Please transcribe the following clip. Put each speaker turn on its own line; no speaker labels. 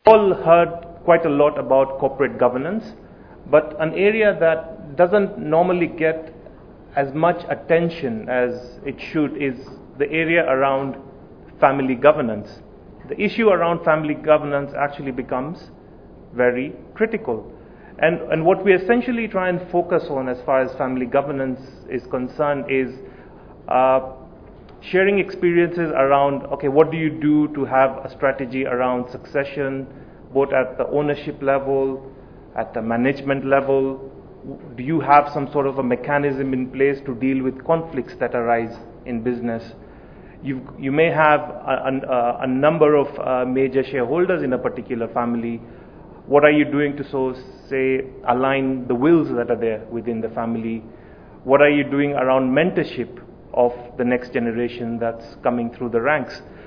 All heard quite a lot about corporate governance, but an area that doesn't normally get as much attention as it should is the area around family governance. The issue around family governance actually becomes very critical. And what we essentially try and focus on as far as family governance is concerned is sharing experiences around, okay, what do you do to have a strategy around succession, both at the ownership level, at the management level? Do you have some sort of a mechanism in place to deal with conflicts that arise in business? You may have a number of major shareholders in a particular family. What are you doing to align the wills that are there within the family? What are you doing around mentorship of the next generation that's coming through the ranks?